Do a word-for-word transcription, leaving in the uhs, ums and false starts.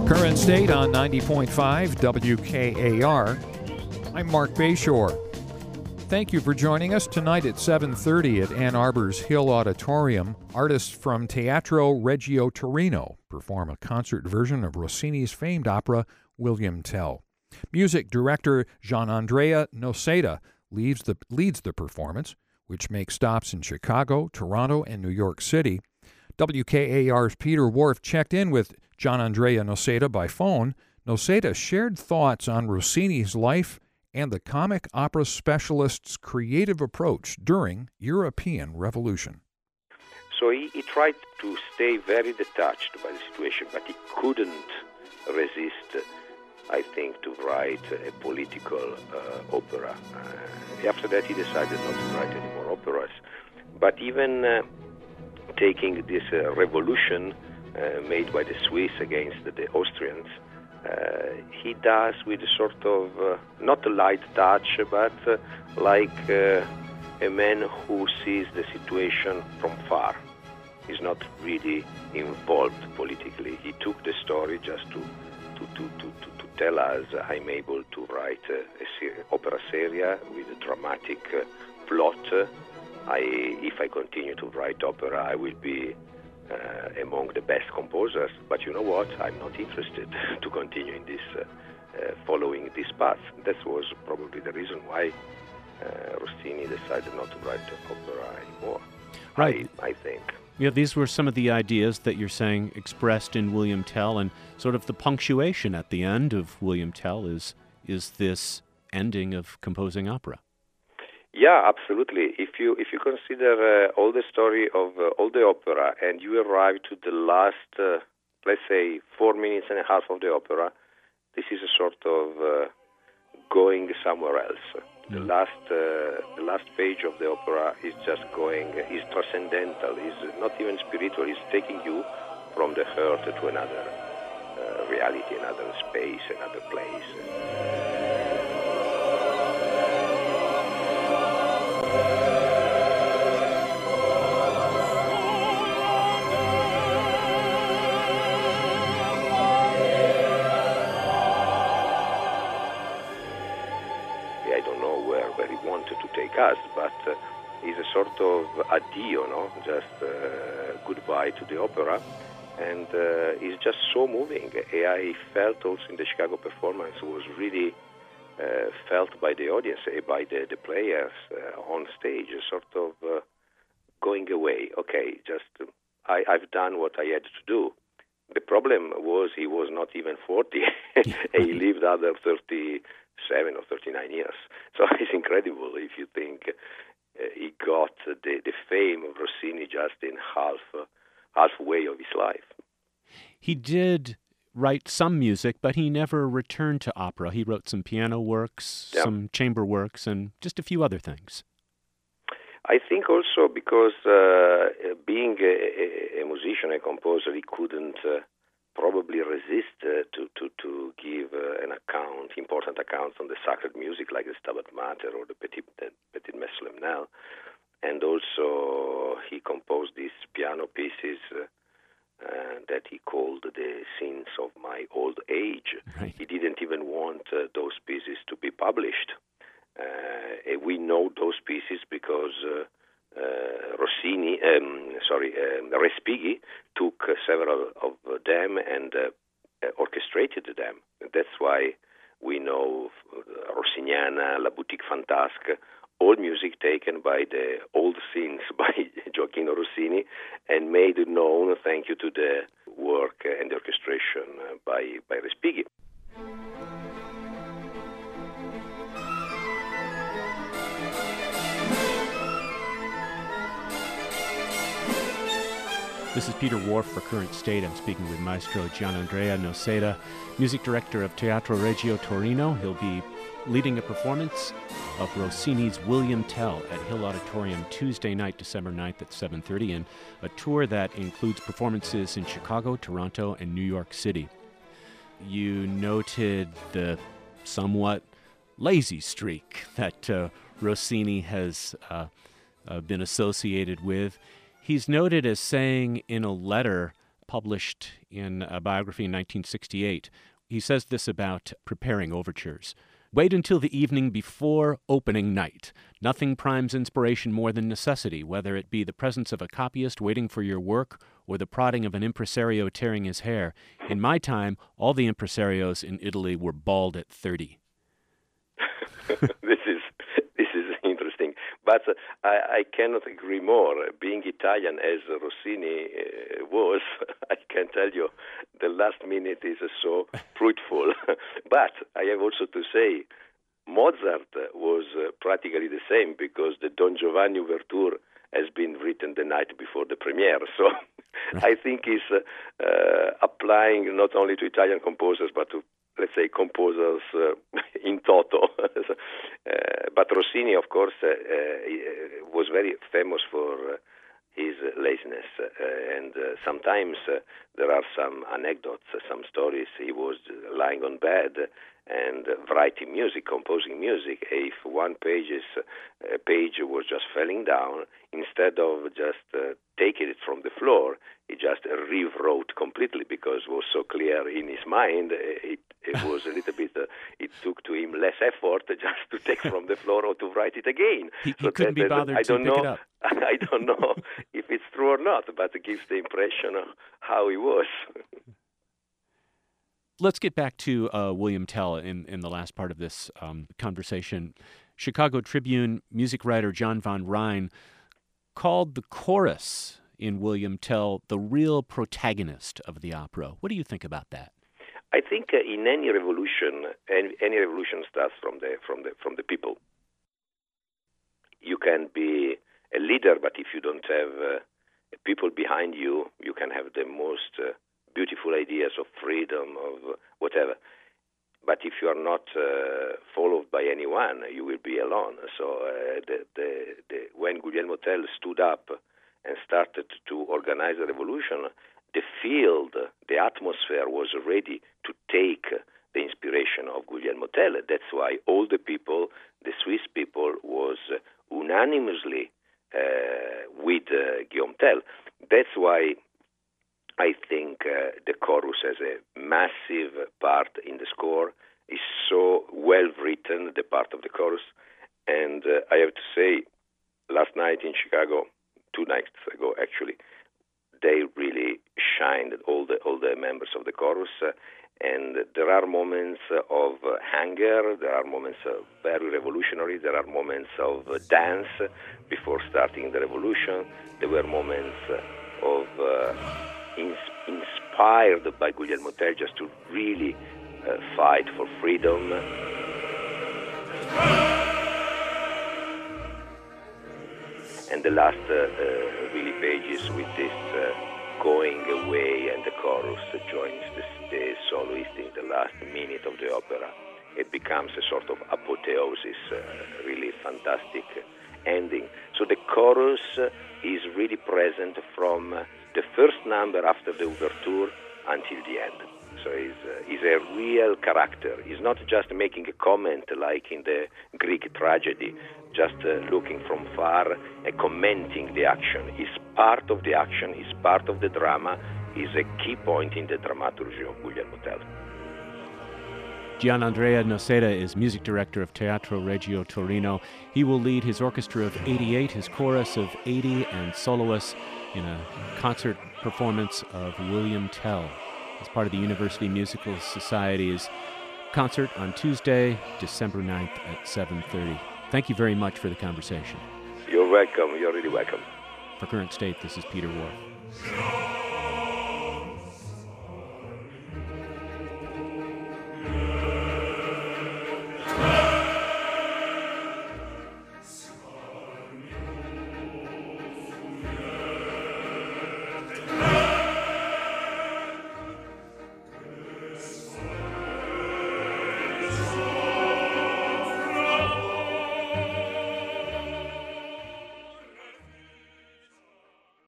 Current State on ninety point five W K A R. I'm Mark Bayshore. Thank you for joining us tonight at seven thirty at Ann Arbor's Hill Auditorium. Artists from Teatro Regio Torino perform a concert version of Rossini's famed opera, William Tell. Music director Gianandrea Noseda leads the, leads the performance, which makes stops in Chicago, Toronto, and New York City. W K A R's Peter Wharf checked in with Gianandrea Noseda by phone. Noseda shared thoughts on Rossini's life and the comic opera specialist's creative approach during European Revolution. So he, he tried to stay very detached by the situation, but he couldn't resist, I think, to write a political uh, opera. Uh, after that, he decided not to write any more operas. But even uh, taking this uh, revolution uh, made by the Swiss against the, the Austrians, uh, he does with a sort of, uh, not a light touch, but uh, like uh, a man who sees the situation from far. He's not really involved politically. He took the story just to to, to, to, to, to tell us uh, I'm able to write uh, a ser- opera seria with a dramatic uh, plot. I, if I continue to write opera, I will be uh, among the best composers. But you know what? I'm not interested to continue in this, uh, uh, following this path. That was probably the reason why uh, Rossini decided not to write opera anymore. Right. I, I think. Yeah, these were some of the ideas that you're saying expressed in William Tell, and sort of the punctuation at the end of William Tell is is this ending of composing opera. Yeah, absolutely. If you if you consider uh, all the story of uh, all the opera, and you arrive to the last, uh, let's say, four minutes and a half of the opera, this is a sort of uh, going somewhere else. The last, uh, the last page of the opera is just going, is transcendental, is not even spiritual, is taking you from the earth to another uh, reality, another space, another place. Us, but uh, is a sort of addio, no? Just uh, goodbye to the opera, and uh, it's just so moving. I felt also in the Chicago performance was really uh, felt by the audience, uh, by the, the players uh, on stage, sort of uh, going away. Okay, just uh, I, I've done what I had to do. The problem was he was not even forty. He lived other thirty-seven or thirty-nine years. So it's incredible if you think uh, he got the, the fame of Rossini just in half uh, halfway of his life. He did write some music, but he never returned to opera. He wrote some piano works, yeah. some chamber works, and just a few other things. I think also because uh, being a, a musician, a composer, he couldn't uh, probably resist uh, to, to, to give uh, an account, important accounts on the sacred music like the Stabat Mater or the Petit, the Petit Messe Solemnelle. And also he composed these piano pieces uh, uh, that he called the sins of my old age. Right. He didn't even want uh, those pieces to be published. Uh, we know those pieces because uh, uh, Rossini, um, sorry, um, Respighi took uh, several of them and uh, orchestrated them. That's why we know uh, Rossiniana, La Boutique Fantasque, all music taken by the old scenes by Gioacchino Rossini and made known thank you to the work and the orchestration uh, by, by Respighi. This is Peter Wharf for Current State. I'm speaking with Maestro Gianandrea Noseda, music director of Teatro Regio Torino. He'll be leading a performance of Rossini's William Tell at Hill Auditorium Tuesday night, December ninth at seven thirty, and a tour that includes performances in Chicago, Toronto, and New York City. You noted the somewhat lazy streak that uh, Rossini has uh, uh, been associated with. He's noted as saying in a letter published in a biography in nineteen sixty-eight. He says this about preparing overtures. Wait until the evening before opening night. Nothing primes inspiration more than necessity, whether it be the presence of a copyist waiting for your work or the prodding of an impresario tearing his hair. In my time, all the impresarios in Italy were bald at thirty. this is this is interesting, but uh, I, I cannot agree more. Being Italian as Rossini uh, was, I can tell you, the last minute is uh, so fruitful. But I have also to say, Mozart was uh, practically the same, because the Don Giovanni Overture has been written the night before the premiere. So I think he's uh, uh, applying not only to Italian composers, but to, let's say, composers uh, in toto. uh, but Rossini, of course, uh, uh, was very famous for uh, his laziness. Uh, and uh, sometimes uh, there are some anecdotes, uh, some stories. He was lying on bed and uh, writing music, composing music. If one page, is, uh, page was just falling down, instead of just uh, taking it from the floor, he just uh, rewrote completely, because it was so clear in his mind. It, it was a little bit, uh, it took to him less effort just to take from the floor or to write it again. He, he so couldn't that, be bothered I to don't pick know, it up. I don't know if it's true or not, but it gives the impression of how he was. Let's get back to uh, William Tell in, in the last part of this um, conversation. Chicago Tribune music writer John Von Rhine called the chorus in William Tell the real protagonist of the opera. What do you think about that? I think uh, in any revolution, any, any revolution starts from the from the from the people. You can be a leader, but if you don't have uh, people behind you, you can have the most uh, beautiful ideas of freedom, of whatever. But if you are not uh, followed by anyone, you will be alone. So uh, the, the, the, when Guglielmo Tell stood up and started to organize a revolution, the field, the atmosphere was ready to take the inspiration of Guglielmo Tell. That's why all the people, the Swiss people, was unanimously uh, with uh, Guillaume Tell. That's why I think uh, the chorus has a massive part in the score. It's so well written, the part of the chorus. And uh, I have to say, last night in Chicago, two nights ago actually, they really shined, all the all the members of the chorus. Uh, and there are moments of uh, anger, there are moments of very revolutionary, there are moments of uh, dance before starting the revolution. There were moments uh, of uh, ins- inspired by Guglielmo Tell just to really uh, fight for freedom. And the last uh, uh, really pages with this uh, going away, and the chorus joins the, the soloist in the last minute of the opera. It becomes a sort of apotheosis, uh, really fantastic ending. So the chorus uh, is really present from uh, the first number after the overture until the end. So he's, uh, he's a real character. He's not just making a comment like in the Greek tragedy, just uh, looking from far and commenting the action. He's part of the action, he's part of the drama, he's a key point in the dramaturgy of Guglielmo Tell. Gianandrea Noceda is music director of Teatro Regio Torino. He will lead his orchestra of eighty-eight, his chorus of eighty, and soloists in a concert performance of William Tell as part of the University Musical Society's concert on Tuesday, December ninth at seven thirty. Thank you very much for the conversation. You're welcome. You're really welcome. For Current State, this is Peter Whorf.